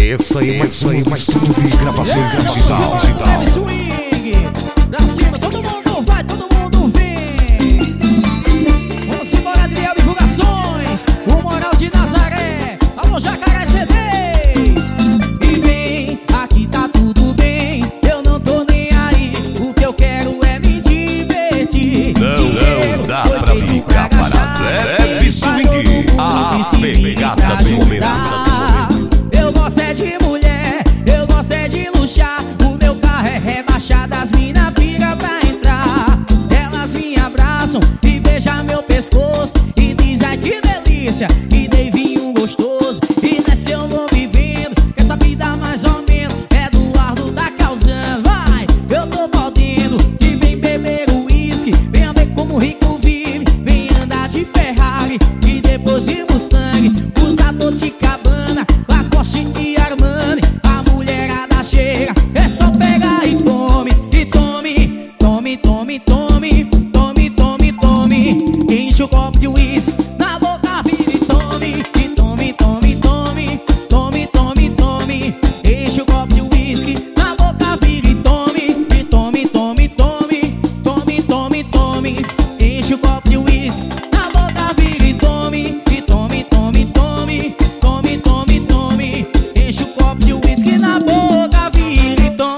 Essa aí, mais tudo de gravação digital. Leve swing, pra cima, todo mundo vai, todo mundo vem. Vamos embora, Adriel Divulgações, o Moral de Nazaré, alô Jacaré CDs. E vem, aqui tá tudo bem, eu não tô nem aí, o que eu quero é me divertir. Não dá pra ficar parado, leve swing, a pegada violenta. Eu gosto é de mulher, eu gosto é de luxar. O meu carro é rebaixado, as mina briga pra entrar. Elas me abraçam e beijam meu pescoço e diz ai que delícia, que dei vinho gostoso. E nessa eu vou vivendo, que essa vida mais ou menos Eduardo tá causando. Vai, eu tô podendo e vem beber o uísque, vem ver como o rico vive, vem andar de Ferrari e depois de Mustang, usa Dolce & Gabbana, Lacoste e Armani. A mulherada chega, é só pegar e tome, e tome, tome, tome, tome, tome, tome, tome. Enche o copo de uísque, na boca vira e tome, e tome, tome, tome, tome, tome, tome. Enche o copo de uísque, na boca vira e tome, e tome, tome, tome, tome, tome, tome. Enche o copo de uísque, na boca vira e tome, e tome, tome, tome, tome, tome, tome. Enche o copo de uísque, na boca vira e tome.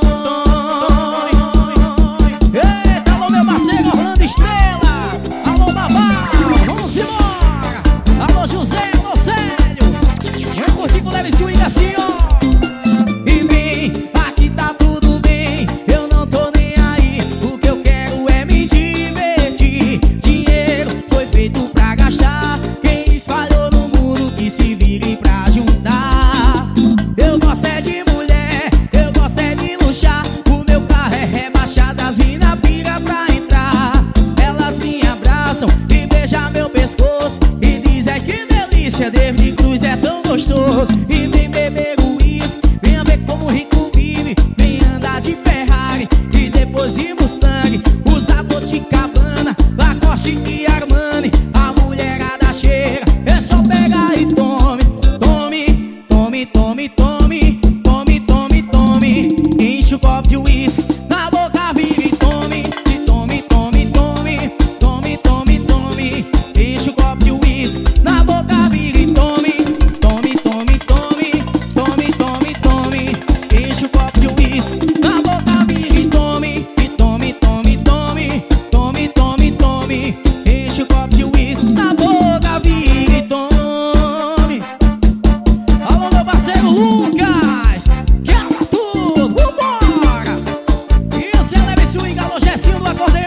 Eita, alô meu parceiro Orlando Estrela, alô Babá, vamos embora. Alô José, alô Célio, vem curtir com leve swing assim, ó. E vem, aqui tá tudo bem, eu não tô nem aí, o que eu quero é me divertir. Dinheiro foi feito pra gastar, quem espalhou no mundo que se vire pra juntar. Eu gosto é de mulher, eu gosto é de luxar. O meu carro é rebaixado, as mina pira pra entrar. Elas me abraçam e beijam meu pescoço e diz é que delícia, David Cruz é tão gostoso. E vem beber o uísque, venha ver como o rico vive, vem andar de Ferrari e depois de Mustang, usa Dolce & Gabbana, Lacoste e Armani. A mulherada chega, é só pegar e tome, tome, tome, tome, tome, tome, tome, tome. Enche o copo de uísque, na boca vira e tome, e tome, tome, tome, tome, tome, tome. Enche o copo de uísque, na boca vira e tome, tome, tome, tome, tome, tome, tome. Enche o copo de uísque, na boca vira e tome, e tome, tome, tome, tome, tome, tome. Enche o copo de uísque, na boca vira e tome. Alô meu parceiro Lucas, quebra tudo, vambora. Isso é leve swing, alô Gessinho do acordeão.